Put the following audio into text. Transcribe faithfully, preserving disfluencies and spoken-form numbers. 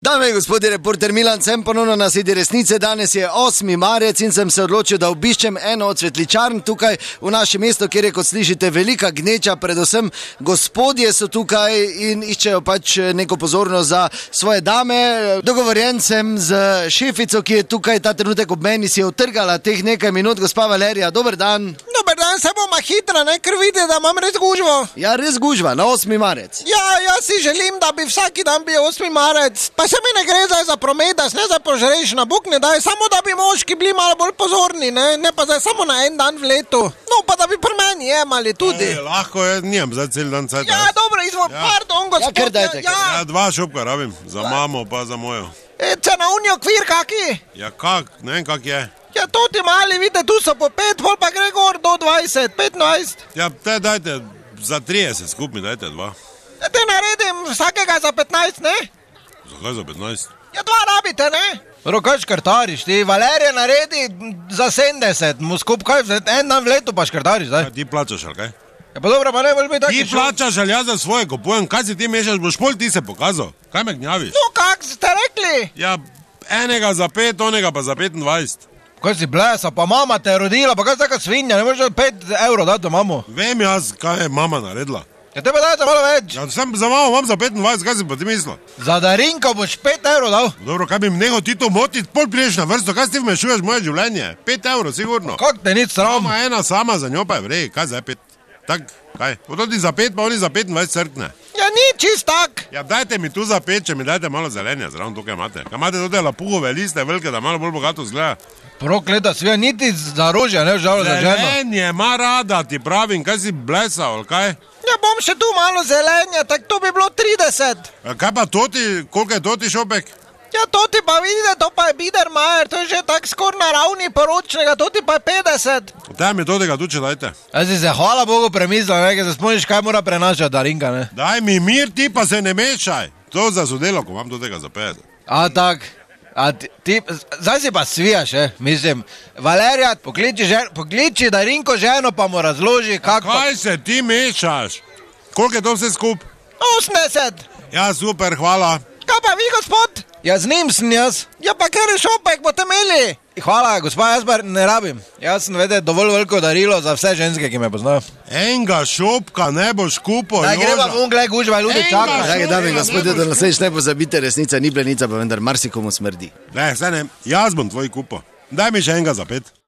Dame in gospodje, reporter Milan, sem ponovno na sedi resnice. Danes je osmi marec in sem se odločil, da obiščem eno od svetličarn tukaj v našem mestu, kjer je, kot slišite, velika gneča. Predvsem gospodje so tukaj in iščejo pač neko pozornost za svoje dame. Dogovorjen sem z šefico, ki je tukaj ta trenutek ob meni, si je utrgala teh nekaj minut. Gospa Valerija, dober dan. Dober dan, se boma hitra, ne, ker vidi, da imam res gužvo. Ja, res gužva, na osmi marec. Ja, jaz si želim, da bi vsaki dan bil osmi marec. Pa se mi ne gre zdaj za promet, da se ne za požreš na Bog ne daj, samo da bi moški bili malo bolj pozorni, ne, ne pa zdaj samo na en dan v letu. No, pa da bi pri meni jemali tudi. E, lahko je, nijem za cel dan cajt. Ja, dobro, izvo, ja. Pardon, gospod. Ja, ker dajte, ja. Ja, dva šopka rabim, za mamo pa za mojo. E, cena unijo kvir kaki? Ja, kak, ne vem kak je. Ja, to ti mali, vidite, tu so po pet, pol pa gre gor do dvajset, petnajst. Ja, te dajte, za trideset skupaj dajte dva. Ja, te naredim vsakega za petnajst, ne? Zakaj za petnajst? Ja, dva rabite, ne? Rokaj škrtariš, ti Valerija naredi za sedemdeset, mu skupaj en dan v letu pa škrtariš, zdaj. Ja, ti plačaš, ali kaj? Ja, pa dobro, pa ne boš biti taki Ti plačaš, ali jaz za svoje kupujem, kaj si ti mešaš, boš pol ti se pokazal. Kaj me gnjaviš? No, kak ste rekli? Ja, enega za pet, onega pa za petindvajset. Kaj si blesa, pa mama te je rodila, pa kaj si taka svinja, ne možeš pet evrov dati mamo. Vem jaz, kaj je mama naredila. Ja, tebe dajte malo več. Ja, sem za mamo, imam za petindvajset, kaj si pa ti mislil? Za darinko boš pet evrov dal. Dobro, kaj bi mnehal ti to motit, pol priješ na vrsto, kaj si ti vmešuješ moje življenje? Pet evrov, sigurno. Kak te nič sram? Mama ena sama, za njo pa je vrej, kaj zdaj pet? Tak, kaj? Ododi za pet, pa oni za petindvajset crkne. Ja, ni čist tak. Ja, dajte mi tu za pet, če mi dajte malo zelenja, zraven tukaj imate. Kaj imate tudi lapuhove liste, velike, da malo bolj bogato zgleda? Prokleta svija, niti za rožja, ne žal za ženo. Zelenje, ima rada, ti pravim, kaj si blesal, kaj? Ja, bom še tu malo zelenja, tak to bi bilo trideset. A kaj pa toti, koliko je toti šopek? Ja, to ti pa vidite, to pa je Biedermeier, to je že tak skor na ravni poročnega, to ti pa je petdeset. Daj mi totega tu, če dajte. Ja si se hvala Bogu premislil, ne, ker se spomniš, kaj mora prenašati darinka, ne. Daj mi mir, ti pa se ne mešaj. To za sodelavko, imam totega za petdeset. A tak, a ti, ti zdaj si pa svijaš, eh, mislim. Valerija, pokliči, žen, pokliči darinko ženo, pa mu razloži, kako... Kaj se ti mešaš? Koliko je to vse skup? osemdeset. Ja, super, hvala. Kaj pa vi, gospod? Ja, z njim sem jaz. Ja, pa kar je šopek, boste imeli. Hvala, gospa, jaz pa ne rabim. Jaz sem, vede, dovolj veliko darilo za vse ženske, ki me poznajo. Enga šopka ne boš kupil, Daj, greva v ungle, gužva, ljudi čaka. Drage dame in gospodje, da naslednjič ne pozabite, resnica ni plenica, pa vendar marsikomu smrdi. Ne, vse ne, jaz bom tvoj kupil. Daj mi še enega za pet.